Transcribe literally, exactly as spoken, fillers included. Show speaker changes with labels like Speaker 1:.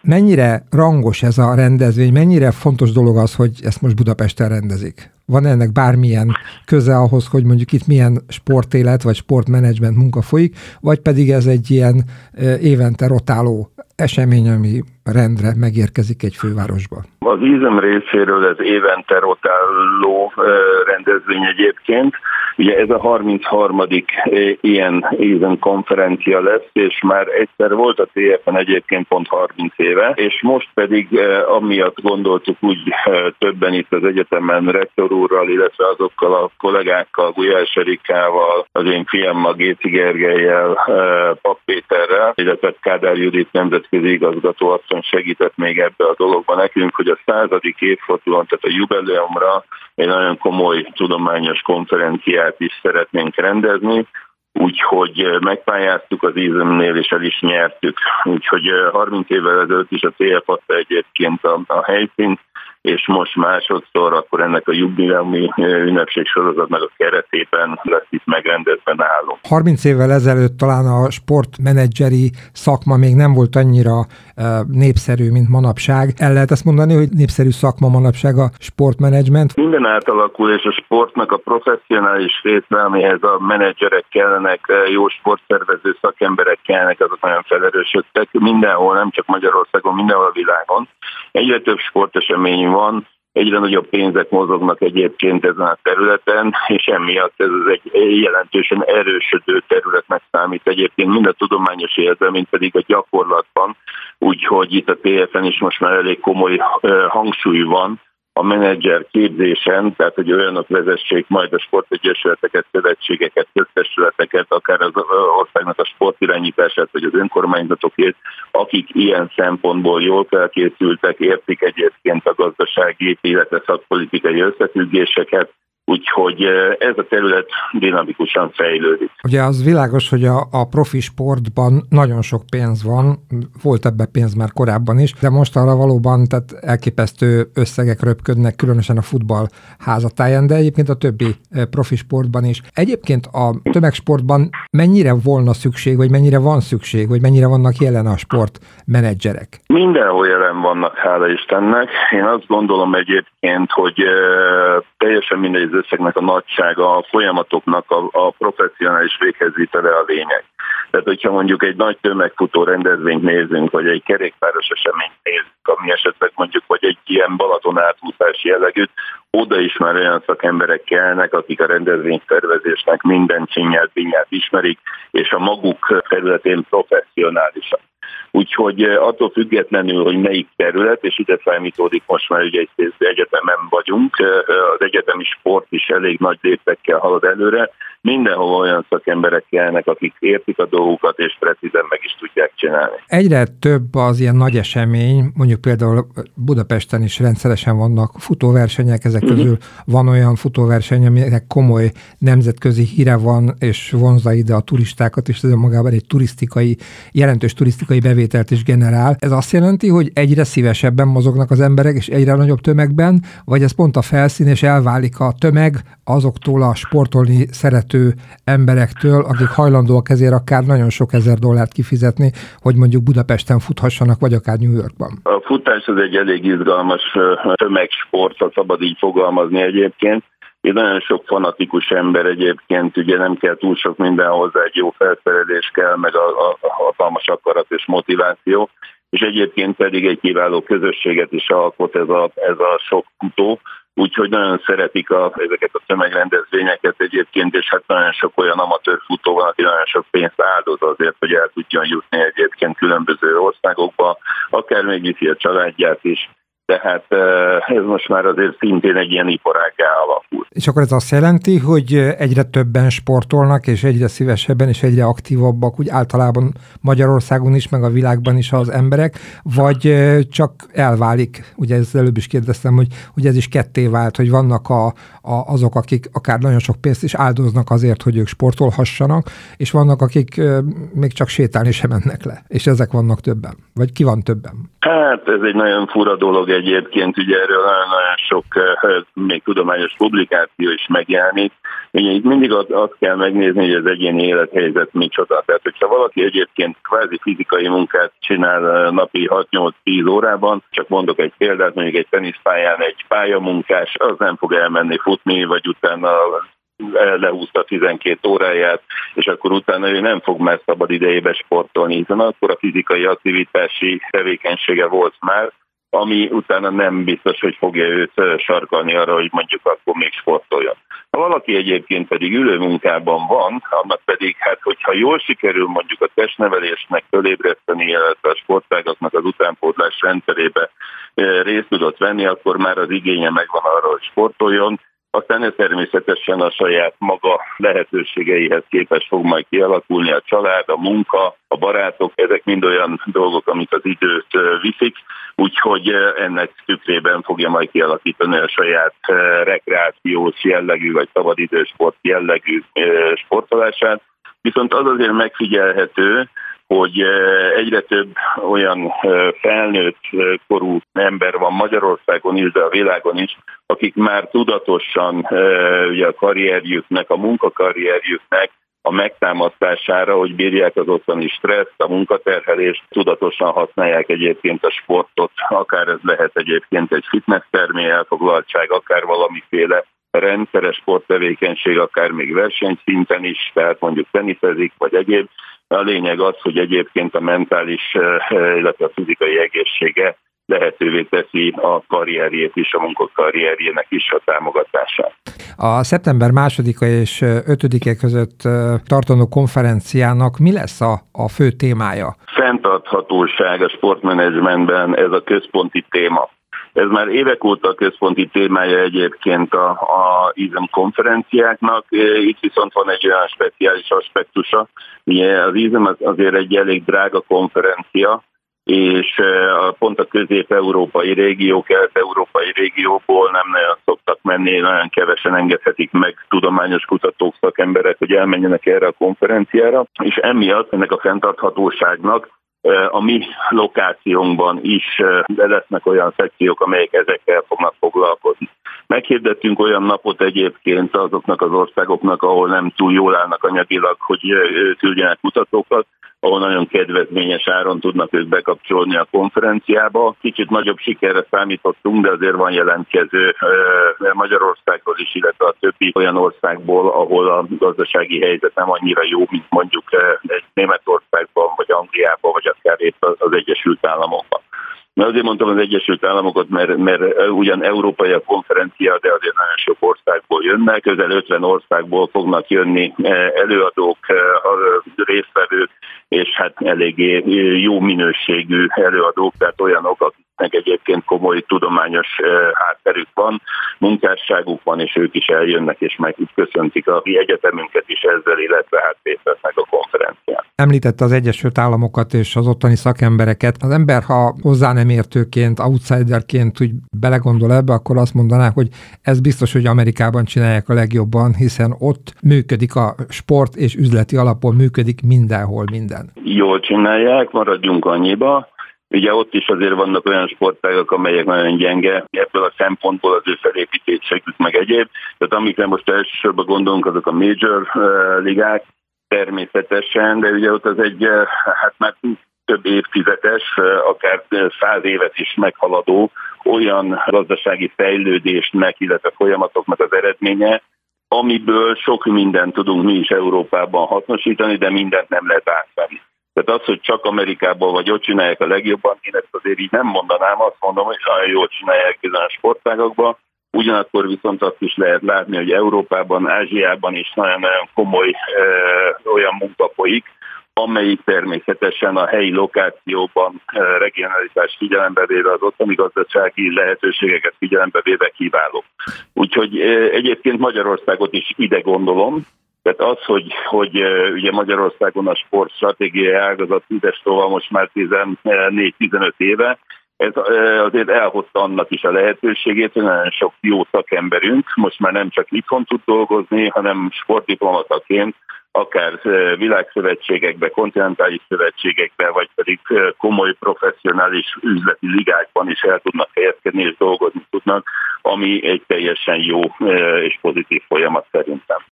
Speaker 1: Mennyire rangos ez a rendezvény, mennyire fontos dolog az, hogy ezt most Budapesten rendezik? Van ennek bármilyen köze ahhoz, hogy mondjuk itt milyen sportélet vagy sportmenedzsment munka folyik, vagy pedig ez egy ilyen évente rotáló esemény, ami rendre megérkezik egy fővárosba?
Speaker 2: Az í zé em részéről ez évente rotáló rendezvény egyébként. Ugye ez a harmincharmadik ilyen í zé em konferencia lesz, és már egyszer volt a té ef-en egyébként pont harminc éve, és most pedig amiatt gondoltuk úgy többen itt az egyetemen rektor úrral, illetve azokkal a kollégákkal, Gulyás Erikával, az én fiammal, Géci Gergellyel, Papp Péterrel, illetve Kádár Judit nemzetközi igazgató asszony segített még ebbe a dologba nekünk, hogy a századik évfordulón, tehát a jubileumra egy nagyon komoly tudományos konferenciát is szeretnénk rendezni, úgyhogy megpályáztuk az í zé em-nél, és el is nyertük. Úgyhogy harminc évvel ezelőtt is a té ef adta egyébként a, a helyszínt, és most másodszor akkor ennek a jubileumi ünnepség sorozatnak a keretében lesz itt megrendezve nálunk.
Speaker 1: harminc évvel ezelőtt talán a sportmenedzseri szakma még nem volt annyira népszerű, mint manapság. El lehet ezt mondani, hogy népszerű szakma manapság a sportmenedzsment?
Speaker 2: Minden átalakul, és a sportnak a professzionális része, amihez a menedzserek kellenek, jó sportszervező szakemberek kellenek, azok nagyon felerősödtek. Mindenhol, nem csak Magyarországon, mindenhol a világon. Egyre több sportesemény van, egyre nagyobb pénzek mozognak egyébként ezen a területen, és emiatt ez egy jelentősen erősödő területnek számít egyébként mind a tudományos életben, mint pedig a gyakorlatban. Úgyhogy itt a té ef-en is most már elég komoly hangsúly van a menedzser képzésen, tehát hogy olyanok vezessék majd a sportegyesületeket, szövetségeket, köztestületeket, akár az országnak a sportirányítását, vagy az önkormányzatokét, akik ilyen szempontból jól felkészültek, értik egyébként a gazdasági, illetve szakpolitikai összefüggéseket, úgyhogy ez a terület dinamikusan fejlődik.
Speaker 1: Ugye az világos, hogy a, a profi sportban nagyon sok pénz van, volt ebbe pénz már korábban is, de most arra valóban tehát elképesztő összegek röpködnek, különösen a futball házatáján, de egyébként a többi profi sportban is. Egyébként a tömegsportban mennyire volna szükség, vagy mennyire van szükség, vagy mennyire vannak jelen a sportmenedzserek?
Speaker 2: Mindenhol jelen vannak, hála Istennek. Én azt gondolom egyébként, hogy teljesen mindegy összegnek a nagysága, a folyamatoknak a, a professzionális véghezvitele a lényeg. Tehát, hogyha mondjuk egy nagy tömegfutó rendezvényt nézünk, vagy egy kerékpáros eseményt nézünk, ami esetleg mondjuk, vagy egy ilyen Balaton áthúzás jellegűt, oda is már olyan szakemberek kellnek, akik a rendezvényszervezésnek minden csinyát, binyát ismerik, és a maguk területén professzionálisak. Úgyhogy attól függetlenül, hogy melyik terület, és ide számítódik most már ugye egy egyetemen vagyunk, az egyetemi sport is elég nagy léptekkel halad előre, mindenhol olyan szakemberek kellnek, akik értik a dolgokat, és precízen meg is tudják csinálni.
Speaker 1: Egyre több az ilyen nagy esemény, mondjuk például Budapesten is rendszeresen vannak futóversenyek, ezek közül mm-hmm. van olyan futóverseny, aminek komoly nemzetközi híre van, és vonzza ide a turistákat, és ez magában egy turisztikai, jelentős turisztikai bevételt is generál. Ez azt jelenti, hogy egyre szívesebben mozognak az emberek, és egyre nagyobb tömegben, vagy ez pont a felszín, és elválik a tömeg azoktól a sportolni szerető emberektől, akik hajlandóak ezért akár nagyon sok ezer dollárt kifizetni, hogy mondjuk Budapesten futhassanak, vagy akár New Yorkban.
Speaker 2: A futás az egy elég izgalmas tömegsport, ha szabad így fogalmazni egyébként. Én nagyon sok fanatikus ember egyébként, ugye nem kell túl sok minden hozzá, egy jó felszerelés kell, meg a, a, a hatalmas akarat és motiváció, és egyébként pedig egy kiváló közösséget is alkot ez a, ez a sok futó, úgyhogy nagyon szeretik a, ezeket a tömegrendezvényeket egyébként, és hát nagyon sok olyan amatőr futó van, aki nagyon sok pénzt áldoz azért, hogy el tudjon jutni egyébként különböző országokba, akár megviszi a családját is. Tehát ez most már azért szintén egy ilyen iparággá alakul.
Speaker 1: És akkor ez azt jelenti, hogy egyre többen sportolnak, és egyre szívesebben, és egyre aktívabbak, úgy általában Magyarországon is, meg a világban is az emberek, vagy csak elválik, ugye ezt előbb is kérdeztem, hogy, hogy ez is ketté vált, hogy vannak a, a, azok, akik akár nagyon sok pénzt is áldoznak azért, hogy ők sportolhassanak, és vannak, akik még csak sétálni sem mennek le, és ezek vannak többen. Vagy ki van többen?
Speaker 2: Hát ez egy nagyon fura dolog egyébként, ugye erről nagyon-nagyon sok még tudományos publikáció publikáció is megjelenik. Ugye itt mindig azt, azt kell megnézni, hogy az egyéni élethelyzet micsoda. Tehát, hogyha valaki egyébként kvázi fizikai munkát csinál napi hat-nyolc-tíz órában, csak mondok egy példát, mondjuk egy teniszpályán egy pályamunkás, az nem fog elmenni futni, vagy utána lehúzta tizenkét óráját, és akkor utána ő nem fog már szabad idejébe sportolni, hiszen akkor a fizikai aktivitási tevékenysége volt már, ami utána nem biztos, hogy fogja őt sarkalni arra, hogy mondjuk akkor még sportoljon. Ha valaki egyébként pedig ülő munkában van, annak pedig, hát hogyha jól sikerül mondjuk a testnevelésnek fölébreszteni, illetve a sportágaknak az utánpótlás rendszerébe részt tudott venni, akkor már az igénye megvan arra, hogy sportoljon. Aztán ez természetesen a saját maga lehetőségeihez képest fog majd kialakulni, a család, a munka, a barátok, ezek mind olyan dolgok, amik az időt viszik, úgyhogy ennek tükrében fogja majd kialakítani a saját rekreációs jellegű, vagy szabadidősport jellegű sportolását. Viszont az azért megfigyelhető, hogy egyre több olyan felnőtt korú ember van Magyarországon is, de a világon is, akik már tudatosan ugye a karrierjüknek, a munkakarrierjüknek a megtámasztására, hogy bírják az ottani stresszt, a munkaterhelést, tudatosan használják egyébként a sportot, akár ez lehet egyébként egy fitnesstermi elfoglaltság, akár valamiféle rendszeres sporttevékenység, akár még versenyszinten is, tehát mondjuk teniszezik, vagy egyéb. A lényeg az, hogy egyébként a mentális, illetve a fizikai egészsége lehetővé teszi a karrierjét is, a munkakarrierjének is a támogatását.
Speaker 1: A szeptember másodika és ötödike között tartandó konferenciának mi lesz a, a fő témája?
Speaker 2: Fenntarthatóság a sportmenedzsmentben, ez a központi téma. Ez már évek óta a központi témája egyébként a, a í es em konferenciáknak, itt viszont van egy olyan speciális aspektusa. Ugye az í es em azért egy elég drága konferencia, és pont a közép-európai régió, kelet-európai régióból nem nagyon szoktak menni, nagyon kevesen engedhetik meg tudományos kutatók, szakemberek, hogy elmenjenek erre a konferenciára, és emiatt ennek a fenntarthatóságnak a mi lokációnkban is lesznek olyan szekciók, amelyek ezekkel fognak foglalkozni. Meghirdettünk olyan napot egyébként azoknak az országoknak, ahol nem túl jól állnak anyagilag, hogy küldjenek kutatókat, ahol nagyon kedvezményes áron tudnak ők bekapcsolni a konferenciába. Kicsit nagyobb sikerre számítottunk, de azért van jelentkező Magyarországról is, illetve a többi olyan országból, ahol a gazdasági helyzet nem annyira jó, mint mondjuk egy Németországban, vagy Angliában, vagy akár épp az Egyesült Államokban. Mert azért mondtam az Egyesült Államokat, mert, mert ugyan európai a konferencia, de azért nagyon sok országból jönnek, közel ötven országból fognak jönni előadók, résztvevők, és hát eléggé jó minőségű előadók, tehát olyanok, akiknek egyébként komoly tudományos hátterük van, munkásságuk van, és ők is eljönnek, és meg itt köszöntik a mi egyetemünket is ezzel, illetve hát részt vesznek a konferencián.
Speaker 1: Említette az Egyesült Államokat és az ottani szakembereket. Az ember, ha hozzá nem értőként, outsiderként úgy belegondol ebbe, akkor azt mondaná, hogy ez biztos, hogy Amerikában csinálják a legjobban, hiszen ott működik a sport, és üzleti alapon működik mindenhol minden. Jól
Speaker 2: csinálják, maradjunk annyiba. Ugye ott is azért vannak olyan sportágak, amelyek nagyon gyenge, ebből a szempontból az ő felépítésük meg egyéb. Tehát amikre most elsősorban gondolunk, azok a major ligák természetesen, de ugye ott az egy, hát már több évtizedes, akár száz évet is meghaladó olyan gazdasági fejlődésnek, illetve folyamatoknak az eredménye, amiből sok mindent tudunk mi is Európában hasznosítani, de mindent nem lehet átvenni. Tehát az, hogy csak Amerikában vagy ott csinálják a legjobban, én ezt azért így nem mondanám, azt mondom, hogy nagyon jól csinálják bizonyos sportágakban, ugyanakkor viszont azt is lehet látni, hogy Európában, Ázsiában is nagyon-nagyon komoly ö, olyan munka folyik, amelyik természetesen a helyi lokációban regionalitás figyelembe véve, az ottani gazdasági lehetőségeket figyelembe véve kiváló. Úgyhogy egyébként Magyarországot is ide gondolom, tehát az, hogy, hogy ugye Magyarországon a sport stratégiai ágazat tízes szóval most már tizennégy-tizenöt éve, ez azért elhozta annak is a lehetőségét, hogy nagyon sok jó szakemberünk most már nem csak itthon tud dolgozni, hanem sportdiplomataként akár világszövetségekbe, kontinentális szövetségekbe, vagy pedig komoly professzionális üzleti ligákban is el tudnak helyezkedni és dolgozni tudnak, ami egy teljesen jó és pozitív folyamat szerintem.